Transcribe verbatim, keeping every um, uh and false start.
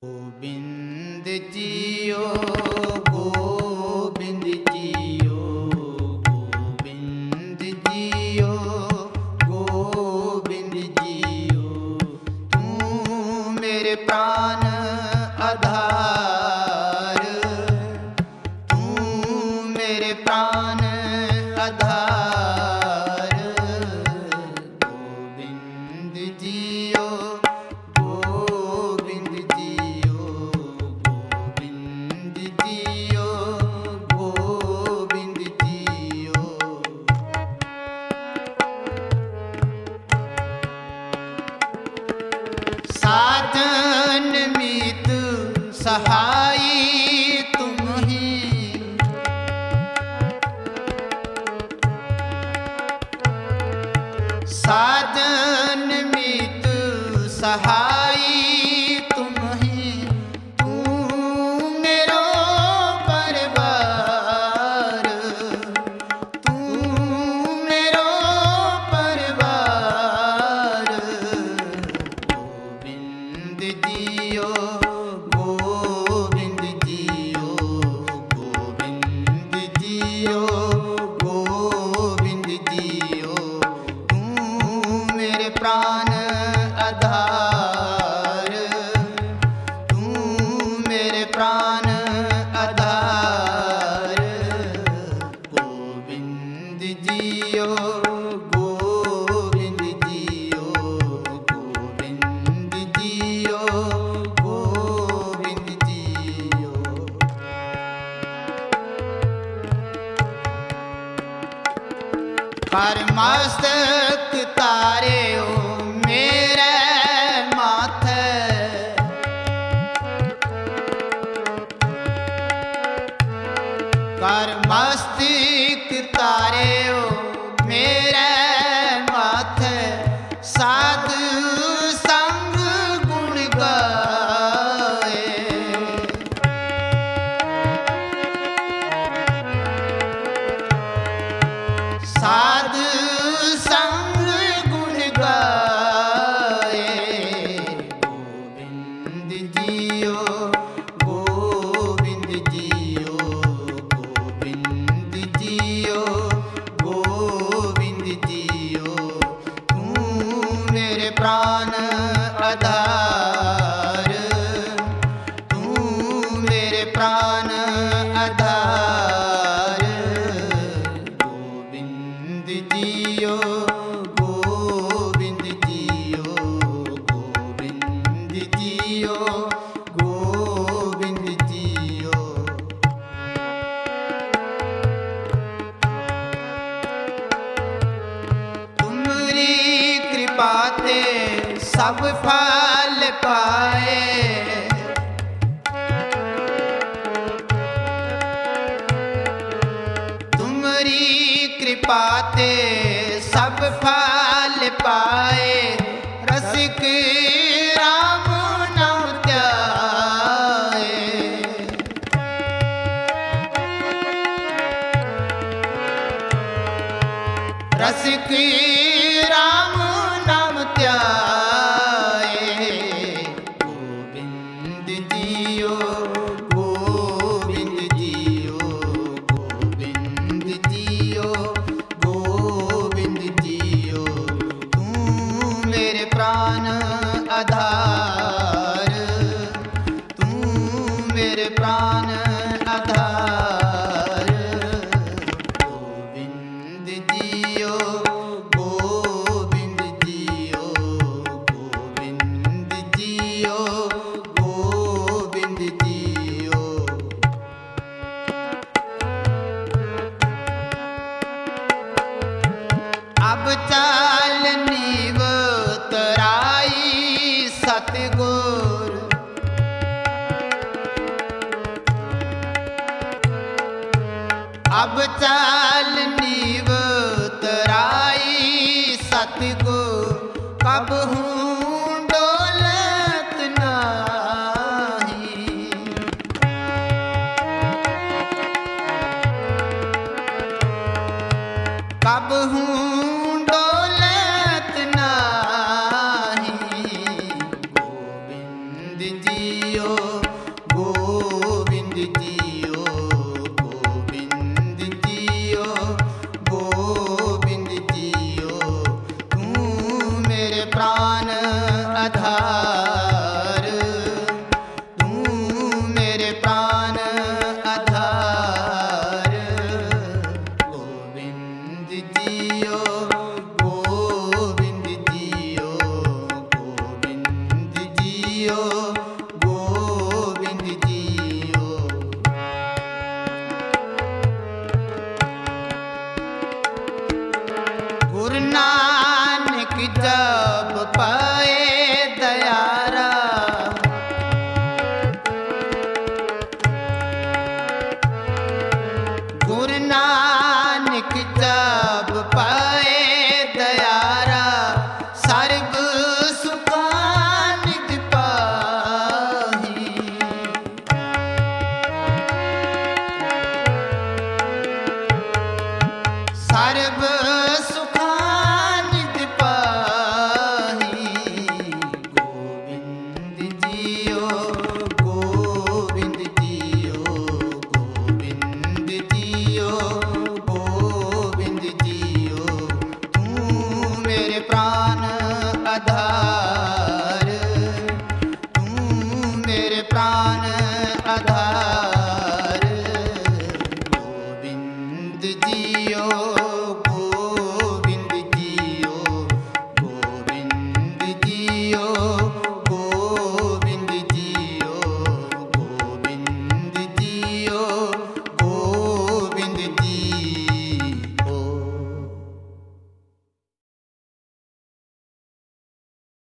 गोविंद जियो गोविंद जियो गोविंद जियो गोविंद जियो तू मेरे प्राण आधार तू मेरे प्राण आधार गोविंद जियो साधन मीत सहाई तुम ही साधन मीत सहाई तुम ही तू मेरो परिवार तू मेरो परिवार गोविंद जियो गोविंद जियो गोविंद जियो गोविंद जियो तू मेरे प्राण आधार तू मेरे प्राण आधार गोविंद जियो गोविंद जियो गोविंद जियो गोविंद जियो कर मस्तक तारे ओ मेरे माथे कर मस्तक तारे ओ मेरे माथे साधु संग गुण गाए साधु संग गुण गाए गोविंद जियो गोविंद जियो गोविंद जियो गोविंद जियो तू मेरे प्राण आधार तू मेरे प्राण आधार गोविंद जियो गोविंद जियो गोविंद जियो गोविंद जियो तुम्हारी कृपा ते सब फल पाए तुम्हारी कृपा ते सब फल पाए रसिक राम नाम त्याए रसिक राम नाम त्याए गोविंद जियो गोविंद जियो गोविंद जियो गोविंद जियो तू मेरे प्राण आधार तू मेरे प्राण आधार गोविंद जियो गोविंद जियो गोविंद जियो गोविंद जियो अब चाल नीव तराई सतगुर अब चाल नीव तराई सतगुर कब हूँ डोलत नाही कब हूँ डोलत नाही गोविंद जी जियो गोविंद जी